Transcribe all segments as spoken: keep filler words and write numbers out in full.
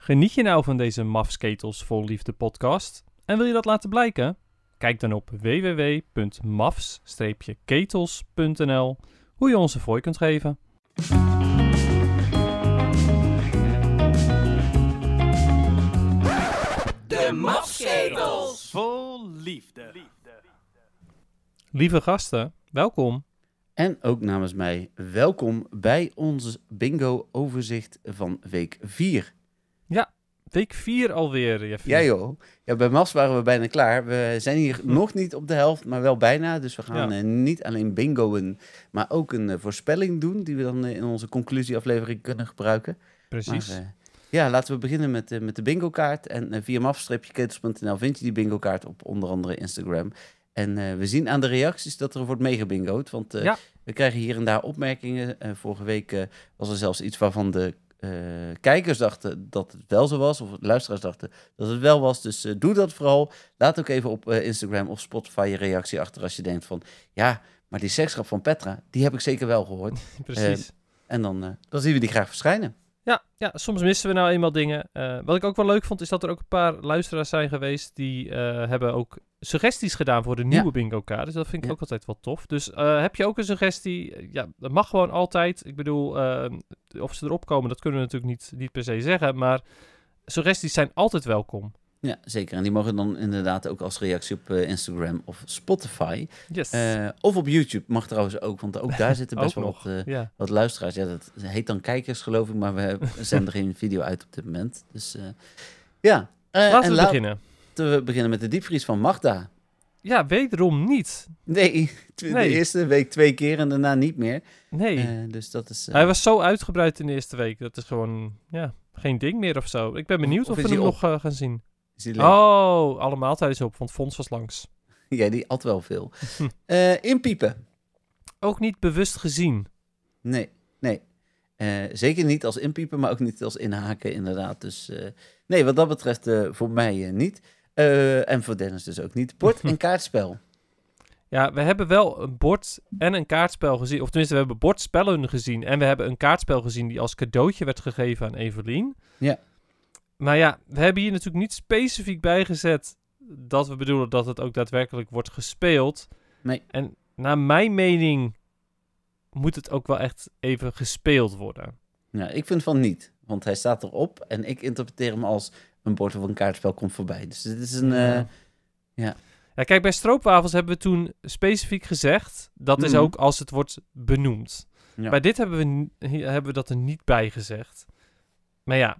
Geniet je nou van deze Mafsketels vol liefde podcast? En wil je dat laten blijken? Kijk dan op w w w punt mafs ketels punt n l hoe je ons een fooi kunt geven. De Mafsketels vol liefde. Lieve gasten, welkom. En ook namens mij, welkom bij ons bingo-overzicht van week vier. Ja, week vier alweer, Jeffy. Ja joh, ja, bij Mafs waren we bijna klaar. We zijn hier Hm. nog niet op de helft, maar wel bijna. Dus we gaan Ja. eh, niet alleen bingoen, maar ook een eh, voorspelling doen... die we dan eh, in onze conclusieaflevering kunnen gebruiken. Precies. Maar, uh, ja, laten we beginnen met, uh, met de bingo-kaart. En uh, via mafs ketels punt n l vind je die bingo-kaart op onder andere Instagram... En uh, we zien aan de reacties dat er wordt meegebingoed. Want uh, Ja. we krijgen hier en daar opmerkingen. Uh, vorige week uh, was er zelfs iets waarvan de uh, kijkers dachten dat het wel zo was. Of de luisteraars dachten dat het wel was. Dus uh, doe dat vooral. Laat ook even op uh, Instagram of Spotify je reactie achter als je denkt van... Ja, maar die seksgrap van Petra, die heb ik zeker wel gehoord. Precies. Uh, en dan, uh, dan zien we die graag verschijnen. Ja, ja, soms missen we nou eenmaal dingen. Uh, wat ik ook wel leuk vond, is dat er ook een paar luisteraars zijn geweest... die uh, hebben ook suggesties gedaan voor de nieuwe Ja. bingo-kaart. Dus dat vind ik Ja. ook altijd wel tof. Dus uh, heb je ook een suggestie? Ja, dat mag gewoon altijd. Ik bedoel, uh, of ze erop komen, dat kunnen we natuurlijk niet, niet per se zeggen. Maar suggesties zijn altijd welkom. Ja, zeker. En die mogen dan inderdaad ook als reactie op uh, Instagram of Spotify. Yes. Uh, of op YouTube mag trouwens ook, want ook daar zitten best Ook wel nog, wat, uh, ja. wat luisteraars. Ja, dat heet dan kijkers geloof ik, maar we zenden geen video uit op dit moment. Dus uh, ja. Uh, Laten en we laten beginnen. we beginnen met de diepvries van Magda. Ja, wederom niet. Nee, tw- Nee. de eerste week twee keer en daarna niet meer. Nee. Uh, dus dat is... Uh, Hij was zo uitgebreid in de eerste week. Dat is gewoon, ja, geen ding meer of zo. Ik ben benieuwd Of of, is we hij hem op? nog uh, gaan zien. is die leuk? Oh, alle maaltijden op, want Fons was langs. Ja, die had wel veel. uh, inpiepen. Ook niet bewust gezien. Nee, nee. Uh, zeker niet als inpiepen, maar ook niet als inhaken inderdaad. Dus uh, nee, wat dat betreft uh, voor mij uh, niet. Uh, en voor Dennis dus ook niet. Bord- en kaartspel. Ja, we hebben wel een bord en een kaartspel gezien. Of tenminste, we hebben bordspellen gezien. En we hebben een kaartspel gezien die als cadeautje werd gegeven aan Evelien. Ja. Maar ja, we hebben hier natuurlijk niet specifiek bijgezet dat we bedoelen dat het ook daadwerkelijk wordt gespeeld. Nee. En naar mijn mening moet het ook wel echt even gespeeld worden. Ja, ik vind van niet. Want hij staat erop en ik interpreteer hem als een bord of een kaartspel komt voorbij. Dus dit is een... Uh, ja. Ja, kijk, bij stroopwafels hebben we toen specifiek gezegd... dat is Mhm. ook als het wordt benoemd. Ja. Bij dit hebben we, n- hebben we dat er niet bij gezegd. Maar ja,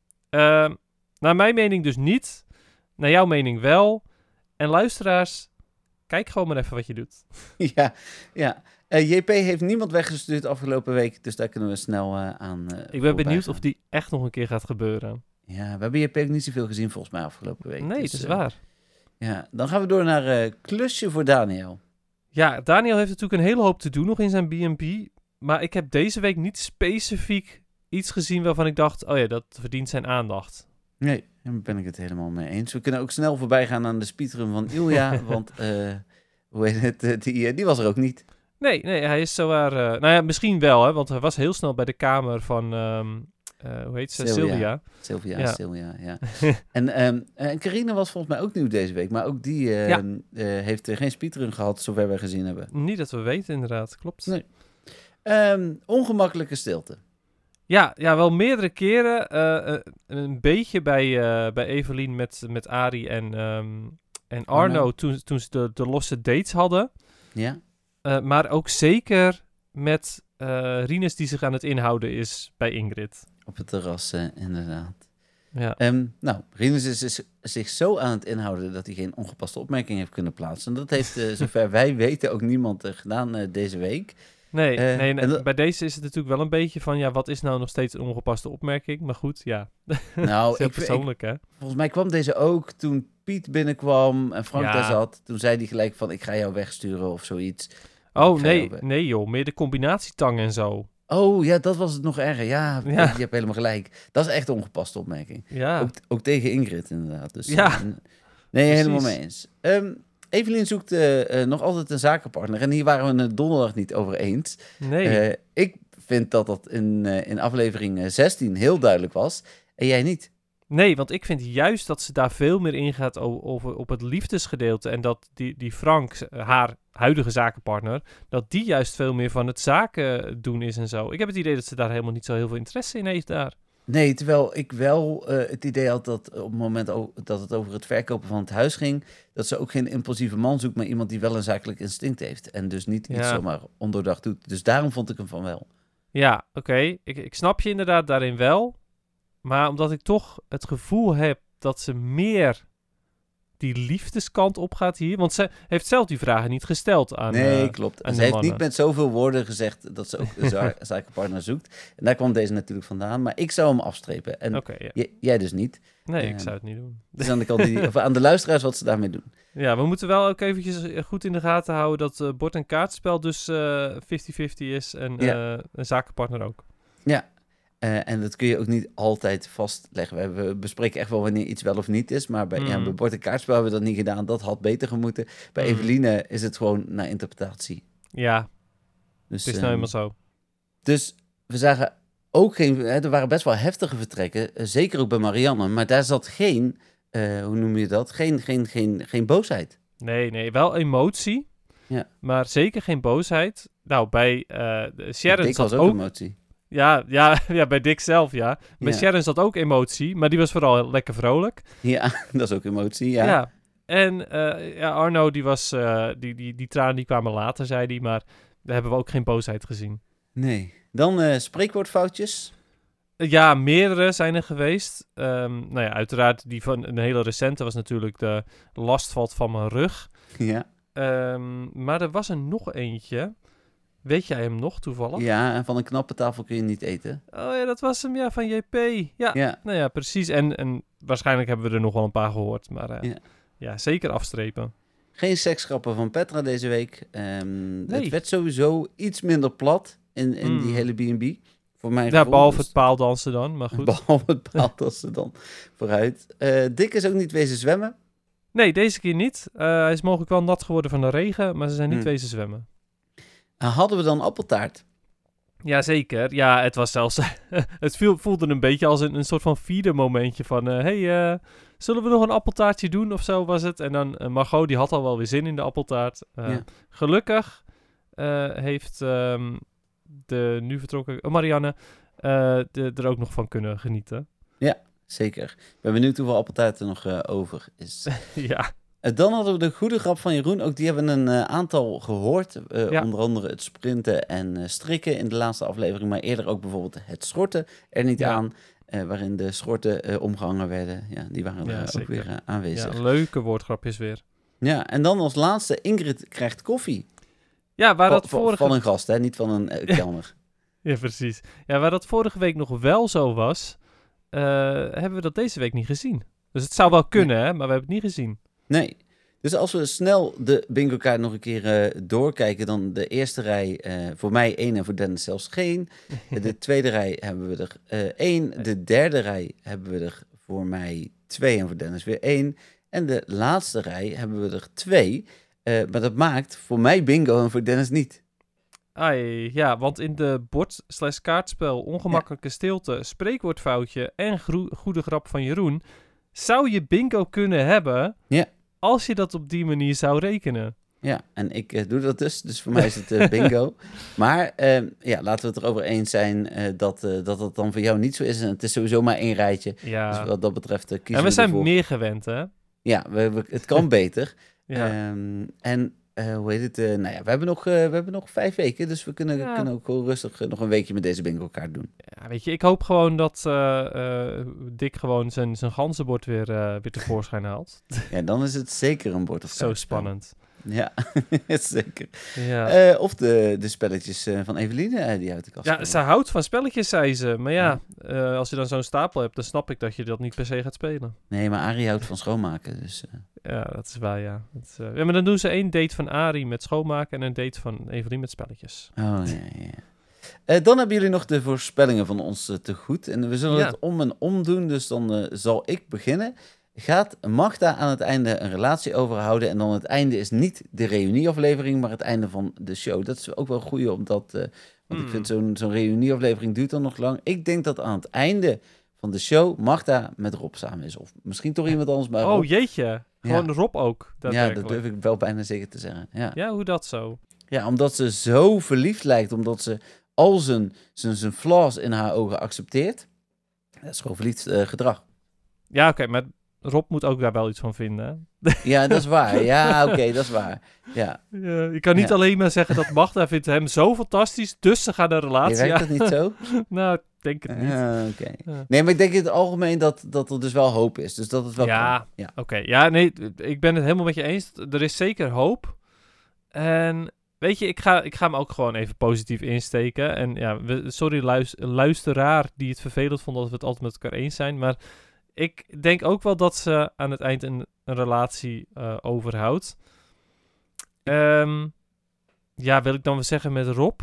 uh, naar mijn mening dus niet. Naar jouw mening wel. En luisteraars, kijk gewoon maar even wat je doet. ja, ja. Uh, J P heeft niemand weggestuurd afgelopen week, dus daar kunnen we snel uh, aan uh, Ik ben benieuwd of die echt nog een keer gaat gebeuren. Ja, we hebben J P ook niet zoveel gezien volgens mij afgelopen week. Nee, dus, het is uh, waar. Ja, dan gaan we door naar uh, klusje voor Daniel. Ja, Daniel heeft natuurlijk een hele hoop te doen nog in zijn B en B. Maar ik heb deze week niet specifiek iets gezien waarvan ik dacht... oh ja, dat verdient zijn aandacht. Nee, daar ben ik het helemaal mee eens. We kunnen ook snel voorbij gaan aan de speedrun van Ilja, want uh, hoe heet het, uh, die, uh, die was er ook niet. Nee, nee, hij is zowaar... Uh, nou ja, misschien wel, hè, want hij was heel snel bij de kamer van... Um, uh, hoe heet ze? Sylvia. Sylvia, Ja. Sylvia, ja. en um, uh, Carine was volgens mij ook nieuw deze week, maar ook die uh, Ja. uh, heeft uh, geen speedrun gehad, zover wij gezien hebben. Niet dat we weten, inderdaad. Klopt. Nee. Um, ongemakkelijke stilte. Ja, ja, wel meerdere keren. Uh, uh, een beetje bij, uh, bij Evelien met, met Arie en, um, en Arno, Arno. toen, toen ze de, de losse dates hadden. Ja. Uh, maar ook zeker met uh, Rinus die zich aan het inhouden is bij Ingrid. Op het terras, uh, inderdaad. Ja. Um, nou, Rinus is, is zich zo aan het inhouden dat hij geen ongepaste opmerking heeft kunnen plaatsen. En dat heeft, uh, zover wij weten, ook niemand uh, gedaan uh, deze week. Nee, Uh, nee, nee. en dat- bij deze is het natuurlijk wel een beetje van... ja, wat is nou nog steeds een ongepaste opmerking? Maar goed, ja. Nou, Dat is heel ik, ik, persoonlijk, hè? volgens mij kwam deze ook toen Piet binnenkwam en Frank Ja. daar zat. Toen zei hij gelijk van, ik ga jou wegsturen of zoiets. Oh, Ik ga nee, jou weg. nee joh. Meer de combinatietang en zo. Oh, ja, dat was het nog erger. Ja, Ja. je hebt helemaal gelijk. Dat is echt een ongepaste opmerking. Ja. Ook, ook tegen Ingrid, inderdaad. Dus, Ja. uh, nee, helemaal Precies. mee eens. Um, Evelien zoekt uh, uh, nog altijd een zakenpartner. En hier waren we het donderdag niet over eens. Nee. Uh, ik vind dat dat in, uh, in aflevering uh, zestien heel duidelijk was. En jij niet. Nee, want ik vind juist dat ze daar veel meer ingaat o- over op het liefdesgedeelte. En dat die, die Frank, eh, haar huidige zakenpartner, dat die juist veel meer van het zaken doen is en zo. Ik heb het idee dat ze daar helemaal niet zo heel veel interesse in heeft daar. Nee, terwijl ik wel uh, het idee had dat op het moment o- dat het over het verkopen van het huis ging, dat ze ook geen impulsieve man zoekt, maar iemand die wel een zakelijk instinct heeft. En dus niet iets Ja. zomaar ondoordacht doet. Dus daarom vond ik hem van wel. Ja, oké. Ik, ik snap je inderdaad daarin wel. Maar omdat ik toch het gevoel heb dat ze meer die liefdeskant op gaat hier. Want ze heeft zelf die vragen niet gesteld aan... Nee, eh, klopt. aan En de ze heeft mannen. niet met zoveel woorden gezegd dat ze ook een za- zakenpartner zoekt. En daar kwam deze natuurlijk vandaan. Maar ik zou hem afstrepen. En Oké, ja. j- jij dus niet. Nee, ik eh, zou het niet doen. Dus aan de, kant die, of aan de luisteraars wat ze daarmee doen. Ja, we moeten wel ook eventjes eh, goed in de gaten houden dat eh bord- en kaartspel dus eh vijftig-vijftig is en Ja. eh, een zakenpartner ook. Ja. Uh, en dat kun je ook niet altijd vastleggen. We, hebben, we bespreken echt wel wanneer iets wel of niet is. Maar bij, Mm. ja, bij bord- en kaartspel hebben we dat niet gedaan. Dat had beter gemoeten. Bij Mm. Eveline is het gewoon naar interpretatie. Ja, Dus, het is ehm, nou helemaal zo. dus we zagen ook geen... Hè, er waren best wel heftige vertrekken. uh, zeker ook bij Marianne. Maar daar zat geen... Uh, hoe noem je dat? Geen, geen, geen, geen boosheid. Nee, nee, wel emotie. Ja. Maar zeker geen boosheid. Nou, bij uh, de Sharon Dick zat was ook... ook emotie. Ja, ja, ja, bij Dick zelf, ja. Bij Ja. Sharon zat ook emotie, maar die was vooral lekker vrolijk. Ja, dat is ook emotie, ja. Ja. En uh, ja, Arno, die was... Uh, die, die, die tranen die kwamen later, zei hij. Maar daar hebben we ook geen boosheid gezien. Nee. Dan uh, spreekwoordfoutjes. Ja, meerdere zijn er geweest. Um, nou ja, uiteraard die van een hele recente was natuurlijk de last valt van mijn rug. Ja. Um, maar er was er nog eentje. Weet jij hem nog toevallig? Ja, en van een knappe tafel kun je niet eten. Oh ja, dat was hem, ja, van J P. Ja, Ja. nou ja, precies. En, en waarschijnlijk hebben we er nog wel een paar gehoord. Maar uh, Ja. ja, zeker afstrepen. Geen seksgrappen van Petra deze week. Um, Nee. Het werd sowieso iets minder plat in, in Mm. die hele B en B. Voor mijn Ja, gevoel, behalve dus- het paaldansen dan, maar goed. Behalve het paald als ze dan vooruit. Uh, Dick is ook niet wezen zwemmen. Nee, deze keer niet. Uh, hij is mogelijk wel nat geworden van de regen, maar ze zijn niet Mm. wezen zwemmen. Uh, hadden we dan appeltaart? Jazeker. Ja, het was zelfs... het viel, voelde een beetje als een, een soort van feeder momentje van... Uh, hey, uh, zullen we nog een appeltaartje doen of zo was het? En dan uh, Margot, die had al wel weer zin in de appeltaart. Uh, ja. Gelukkig uh, heeft um, de nu vertrokken oh, Marianne uh, de, er ook nog van kunnen genieten. Ja, zeker. Ik ben benieuwd hoeveel appeltaart er nog uh, over is. Ja. Uh, dan hadden we de goede grap van Jeroen. Ook die hebben een uh, aantal gehoord. Uh, ja. Onder andere het sprinten en uh, strikken in de laatste aflevering. Maar eerder ook bijvoorbeeld het schorten er niet ja. aan. Uh, waarin de schorten uh, omgehangen werden. Ja, die waren er ja, ook weer uh, aanwezig. Ja, leuke woordgrapjes weer. Ja, en dan als laatste Ingrid krijgt koffie. Ja, waar dat van, vorige... Van een gast, hè? Niet van een uh, kelner. Ja, precies. Ja, waar dat vorige week nog wel zo was... Uh, hebben we dat deze week niet gezien. Dus het zou wel kunnen, nee. hè? Maar we hebben het niet gezien. Nee. Dus als we snel de bingo-kaart nog een keer uh, doorkijken... dan de eerste rij uh, voor mij één en voor Dennis zelfs geen. De tweede rij hebben we er uh, één. De derde rij hebben we er voor mij twee en voor Dennis weer één. En de laatste rij hebben we er twee. Uh, maar dat maakt voor mij bingo en voor Dennis niet. Ai, ja, want in de bord slash kaartspel ongemakkelijke ja. stilte, spreekwoordfoutje en gro- goede grap van Jeroen... zou je bingo kunnen hebben... Ja. Als je dat op die manier zou rekenen. Ja, en ik uh, doe dat dus. Dus voor mij is het uh, bingo. Maar uh, ja, laten we het erover eens zijn uh, dat, uh, dat het dan voor jou niet zo is. En het is sowieso maar één rijtje. Ja. Dus wat dat betreft uh, kiezen En we, we zijn ervoor. meer gewend, hè? Ja, we, we, het kan beter. Ja. Um, en uh, hoe heet het? Uh, nou ja, we hebben, nog, uh, we hebben nog vijf weken. Dus we kunnen, ja. kunnen ook gewoon rustig uh, nog een weekje met deze bingo-kaart doen. Ja, weet je, ik hoop gewoon dat uh, uh, Dick gewoon zijn, zijn ganzenbord weer, uh, weer tevoorschijn haalt. Ja, dan is het zeker een bord of Zo spannend. Ja, zeker. Ja. Uh, of de, de spelletjes uh, van Eveline uh, die uit de kast Ja, komen. ze houdt van spelletjes, zei ze. Maar ja, ja. Uh, als je dan zo'n stapel hebt, dan snap ik dat je dat niet per se gaat spelen. Nee, maar Arie houdt van schoonmaken, dus... Uh... Ja, dat is waar, ja. Dat, uh... ja. Maar dan doen ze één date van Arie met schoonmaken en een date van Eveline met spelletjes. Oh, ja, ja. Uh, dan hebben jullie nog de voorspellingen van ons uh, te goed. En we zullen ja. het om en om doen, dus dan uh, zal ik beginnen. Gaat Magda aan het einde een relatie overhouden? En dan het einde is niet de reunieaflevering, maar het einde van de show. Dat is ook wel goed, omdat... Uh, want mm. ik vind zo'n, zo'n reunieaflevering duurt dan nog lang. Ik denk dat aan het einde van de show Magda met Rob samen is. Of misschien toch iemand anders, maar Oh, Rob. jeetje. Gewoon Rob ook, Ja, dat durf ik wel bijna zeker te zeggen. Ja, Ja, hoe dat zo? ja omdat ze zo verliefd lijkt, omdat ze al zijn, zijn, zijn flaws in haar ogen accepteert. Dat is gewoon verliefd uh, gedrag. Ja, oké, okay, maar Rob moet ook daar wel iets van vinden. Ja, dat is waar. Ja, oké, okay, dat is waar. Ja. Ja, je kan niet ja. alleen maar zeggen dat Magda vindt hem zo fantastisch, dus ze gaan een relatie. Werkt dat niet zo? Nou, ik denk het niet. Uh, okay. ja. Nee, maar ik denk in het algemeen dat, dat er dus wel hoop is. Dus dat het wel ja, kan. Ja, oké. Okay. Ja, nee, ik ben het helemaal met je eens. Er is zeker hoop. En weet je, ik ga, ik ga hem ook gewoon even positief insteken. En ja, we, sorry luister, luisteraar die het vervelend vond dat we het altijd met elkaar eens zijn. Maar ik denk ook wel dat ze aan het eind een, een relatie uh, overhoudt. Um, ja, wil ik dan wel zeggen met Rob?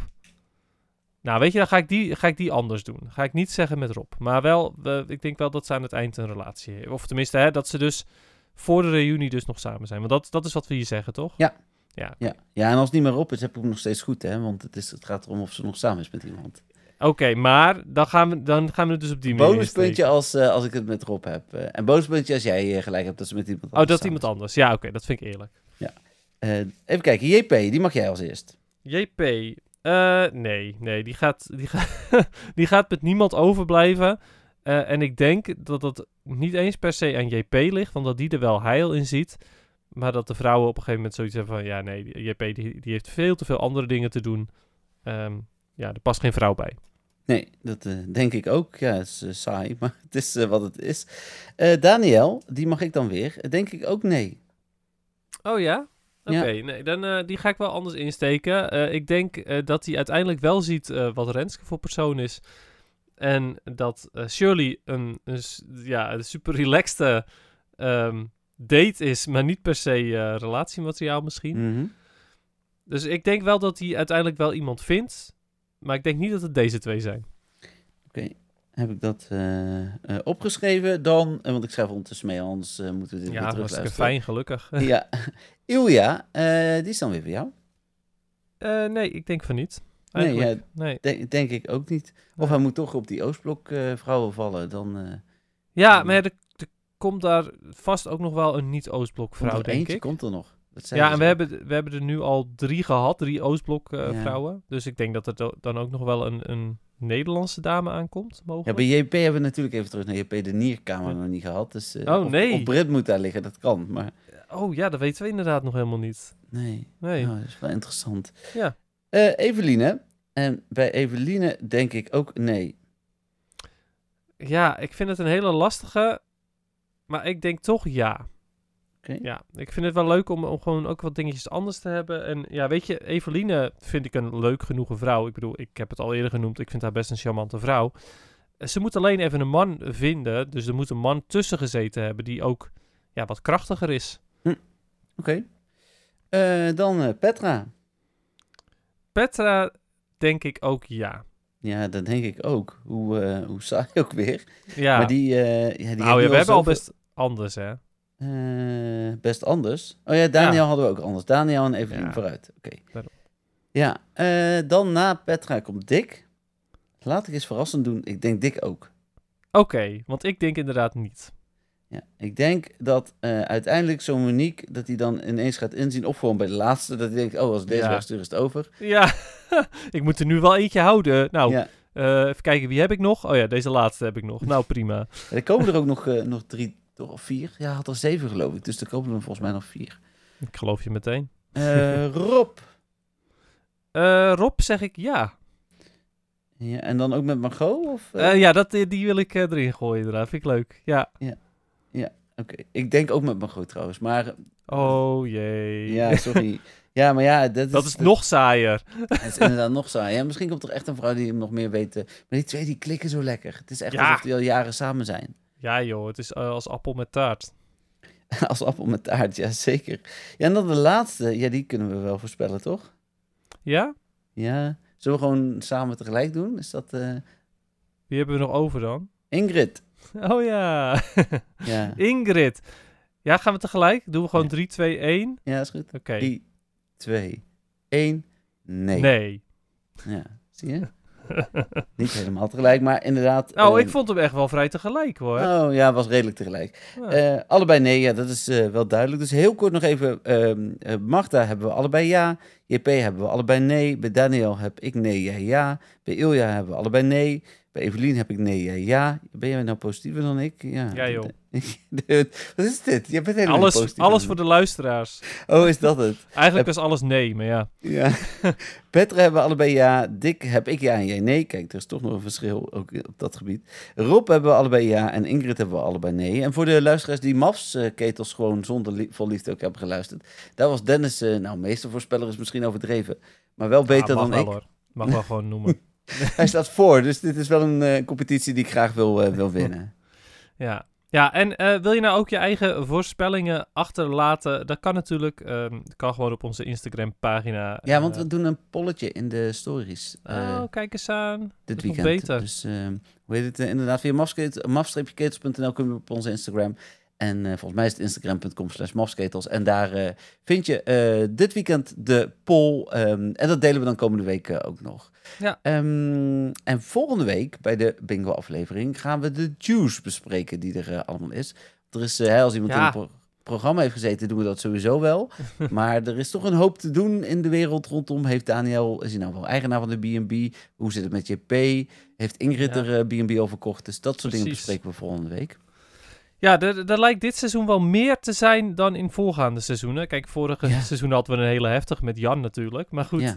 Nou, weet je, dan ga ik die, ga ik die anders doen. Ga ik niet zeggen met Rob. Maar wel, uh, ik denk wel dat ze aan het eind een relatie hebben. Of tenminste, hè, dat ze dus voor de reunie dus nog samen zijn. Want dat, dat is wat we hier zeggen, toch? Ja. Ja, ja. ja, en als het niet meer Rob is, heb ik hem nog steeds goed, hè? Want het, is, het gaat erom of ze nog samen is met iemand. Oké, okay, maar dan gaan, we, dan gaan we het dus op die manier bonuspuntje als, uh, als ik het met Rob heb. Uh, en bonuspuntje als jij uh, gelijk hebt dat ze met iemand anders Oh, dat samen iemand anders. Ja, oké, okay, dat vind ik eerlijk. Ja. Uh, even kijken, J P, die mag jij als eerst. J P, uh, nee, nee, die gaat, die, gaat, die gaat met niemand overblijven. Uh, en ik denk dat dat niet eens per se aan J P ligt, want dat die er wel heil in ziet. Maar dat de vrouwen op een gegeven moment zoiets hebben van, ja nee, J P die, die heeft veel te veel andere dingen te doen. Um, ja, er past geen vrouw bij. Nee, dat uh, denk ik ook. Ja, het is uh, saai, maar het is uh, wat het is. Uh, Daniel, die mag ik dan weer. Denk ik ook nee. Oh ja? Oké, okay, ja. nee, dan uh, die ga ik wel anders insteken. Uh, ik denk uh, dat hij uiteindelijk wel ziet uh, wat Renske voor persoon is. En dat uh, Shirley een, een, ja, een super relaxte um, date is, maar niet per se uh, relatiemateriaal misschien. Mm-hmm. Dus ik denk wel dat hij uiteindelijk wel iemand vindt. Maar ik denk niet dat het deze twee zijn. Oké, okay. Heb ik dat uh, uh, opgeschreven dan? Uh, want ik schrijf ondertussen mee, anders uh, moeten we dit ja, weer terug hartstikke fijn, gelukkig. Ja, Ilja, uh, die is dan weer voor jou? Uh, nee, ik denk van niet. Nee, ja, nee. De- denk ik ook niet. Of nee. Hij moet toch op die Oostblok uh, vrouwen vallen, dan... Uh, ja, dan... maar er, er komt daar vast ook nog wel een niet-Oostblok vrouw, denk eentje, ik. komt er nog. Ja, en we hebben, we hebben er nu al drie gehad, drie Oostblok uh, ja. vrouwen. Dus ik denk dat er do- dan ook nog wel een, een Nederlandse dame aankomt, mogelijk. Ja, bij J P hebben we natuurlijk even terug naar J P de Nierkamer ja. nog niet gehad. Dus, uh, oh, nee. Of, of Brit moet daar liggen, dat kan. Maar... Oh ja, dat weten we inderdaad nog helemaal niet. Nee, nee. Oh, dat is wel interessant. Ja. Uh, Eveline, en bij Eveline denk ik ook nee. Ja, ik vind het een hele lastige, maar ik denk toch ja. Okay. Ja, ik vind het wel leuk om, om gewoon ook wat dingetjes anders te hebben. En ja, weet je, Eveline vind ik een leuk genoegen vrouw. Ik bedoel, ik heb het al eerder genoemd, ik vind haar best een charmante vrouw. Ze moet alleen even een man vinden, dus er moet een man tussen gezeten hebben die ook ja, wat krachtiger is. Hm. Oké. Okay. Uh, dan uh, Petra. Petra denk ik ook ja. Ja, dat denk ik ook. Hoe, uh, hoe saai ook weer. Ja. Maar die... Uh, ja, die nou ja, we hebben zoveel... al best anders, hè. Uh, best anders. Oh ja, Daniel ja. hadden we ook anders. Daniel en Evelien ja. vooruit. Oké. Okay. Ja, uh, dan na Petra komt Dick. Laat ik eens verrassend doen. Ik denk Dick ook. Oké, okay, want ik denk inderdaad niet. Ja, ik denk dat uh, uiteindelijk zo'n Monique, dat hij dan ineens gaat inzien, of gewoon bij de laatste, dat hij denkt, oh, als ik deze ja. wegstuur is het over. Ja, ik moet er nu wel eentje houden. Nou, ja. uh, even kijken, wie heb ik nog? Oh ja, deze laatste heb ik nog. Nou, prima. Ja, er komen er ook nog, uh, nog drie, of vier. Ja, had er zeven geloof ik, dus er komen er volgens mij nog vier. Ik geloof je meteen. Uh, Rob. Uh, Rob zeg ik ja. Ja, en dan ook met Margot? Of, uh? Uh, ja, dat, die wil ik uh, erin gooien inderdaad. Vind ik leuk, ja. Ja, ja oké. Okay. Ik denk ook met Margot trouwens, maar... Oh jee. Ja, sorry. Ja, maar ja... Dat is, dat is nog saaier. Het is inderdaad nog saaier. Ja, misschien komt er echt een vrouw die hem nog meer weet. Maar die twee, die klikken zo lekker. Het is echt ja. alsof die al jaren samen zijn. Ja joh, het is uh, als appel met taart. Als appel met taart, ja zeker. Ja, en dan de laatste. Ja, die kunnen we wel voorspellen, toch? Ja? Ja. Zullen we gewoon samen tegelijk doen? Is dat... Uh... Wie hebben we nog over dan? Ingrid. Oh ja. ja. Ingrid. Ja, gaan we tegelijk? Doen we gewoon ja. drie, twee, één? Ja, is goed. Oké. Okay. drie, twee, één. Nee. Nee. Ja, zie je? Niet helemaal tegelijk, maar inderdaad... Nou, uh, ik vond hem echt wel vrij tegelijk, hoor. Oh ja, was redelijk tegelijk. Ja. Uh, allebei nee, ja, dat is uh, wel duidelijk. Dus heel kort nog even. Uh, uh, Magda hebben we allebei ja. J P hebben we allebei nee. Bij Daniel heb ik nee, jij ja. Bij Ilja hebben we allebei nee. Bij Evelien heb ik nee, jij ja. Ben jij nou positiever dan ik? Ja, Ja, joh. Wat is dit? Je bent helemaal Alles, positief. alles voor de luisteraars. Oh, is dat het? Eigenlijk is alles nee, maar ja. Ja. Petra hebben we allebei ja. Dick heb ik ja en jij nee. Kijk, er is toch nog een verschil ook op dat gebied. Rob hebben we allebei ja en Ingrid hebben we allebei nee. En voor de luisteraars die M A F S-ketels gewoon zonder li- vol liefde ook hebben geluisterd. Daar was Dennis, uh, nou, meestervoorspeller is misschien overdreven. Maar wel beter ah, mag dan wel, ik. Hoor. Mag wel gewoon noemen. Hij staat voor, dus dit is wel een uh, competitie die ik graag wil, uh, wil winnen. Ja. Ja, en uh, wil je nou ook je eigen voorspellingen achterlaten? Dat kan natuurlijk. Uh, dat kan gewoon op onze Instagram-pagina. Ja, want uh, we doen een polletje in de stories. Uh, oh, kijk eens aan. Dit dat weekend. Is nog beter. Dus, uh, hoe heet het? Uh, inderdaad, via m a f ketels punt n l kun je op onze Instagram. En uh, volgens mij is het instagram punt com slash mafsketels. En daar uh, vind je uh, dit weekend de poll. Um, en dat delen we dan komende week uh, ook nog. Ja. Um, en volgende week bij de bingo-aflevering gaan we de juice bespreken die er uh, allemaal is. Er is, uh, als iemand ja. in het pro- programma heeft gezeten, doen we dat sowieso wel. Maar er is toch een hoop te doen in de wereld rondom. Heeft Daniel, is hij nou wel eigenaar van de B en B? Hoe zit het met J P? Heeft Ingrid ja. er uh, B en B over verkocht? Dus dat soort Precies. dingen bespreken we volgende week. Ja, er, er lijkt dit seizoen wel meer te zijn dan in voorgaande seizoenen. Kijk, vorige ja. seizoen hadden we een hele heftige met Jan natuurlijk. Maar goed,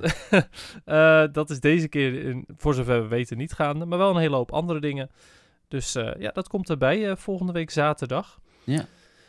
ja. uh, dat is deze keer, in, voor zover we weten, niet gaande. Maar wel een hele hoop andere dingen. Dus uh, ja, dat komt erbij uh, volgende week zaterdag. Ja.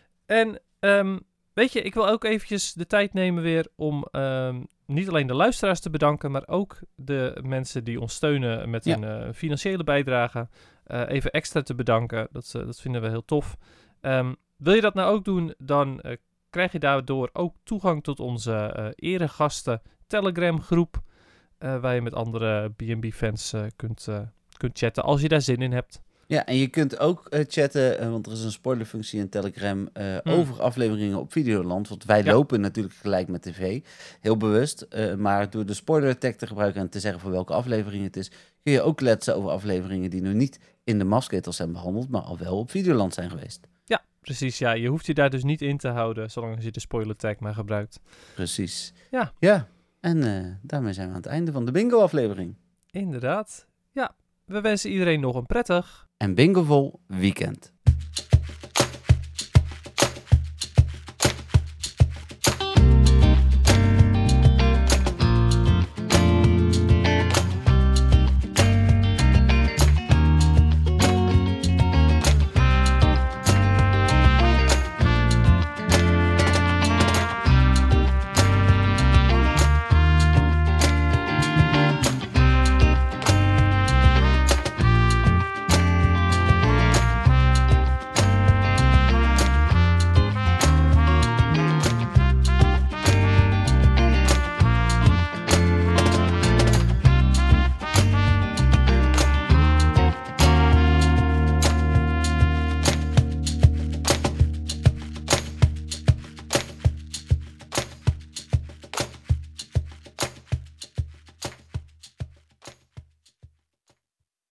En um, weet je, ik wil ook eventjes de tijd nemen weer om um, niet alleen de luisteraars te bedanken, maar ook de mensen die ons steunen met ja. een uh, financiële bijdrage. Uh, even extra te bedanken. Dat, uh, dat vinden we heel tof. Um, wil je dat nou ook doen, dan uh, krijg je daardoor ook toegang tot onze uh, eregasten Telegram groep. Uh, waar je met andere B en B-fans uh, kunt, uh, kunt chatten als je daar zin in hebt. Ja, en je kunt ook uh, chatten, uh, want er is een spoilerfunctie in Telegram uh, hmm. over afleveringen op Videoland. Want wij ja. lopen natuurlijk gelijk met tv, heel bewust. Uh, maar door de spoiler tag te gebruiken en te zeggen voor welke aflevering het is, kun je ook kletsen over afleveringen die nu niet in de Mafsketels zijn behandeld, maar al wel op Videoland zijn geweest. Ja, precies. Ja, je hoeft je daar dus niet in te houden, zolang je de spoiler tag maar gebruikt. Precies. Ja. Ja, en uh, daarmee zijn we aan het einde van de bingo-aflevering. Inderdaad. Ja, we wensen iedereen nog een prettig en bingovol weekend.